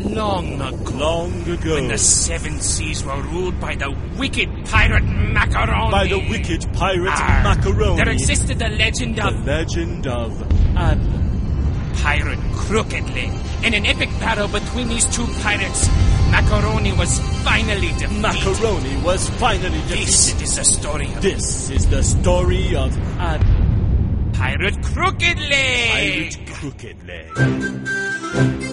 Long ago. Long ago. When the seven seas were ruled by the wicked pirate Macaroni. By the wicked pirate Macaroni. There existed the legend of... The legend of Adler. Pirate Crooked Leg. In an epic battle between these two pirates, Macaroni was finally defeated. Macaroni was finally defeated. This is the story of... This is the story of Adler. Pirate Crooked Leg. Pirate Crooked Leg.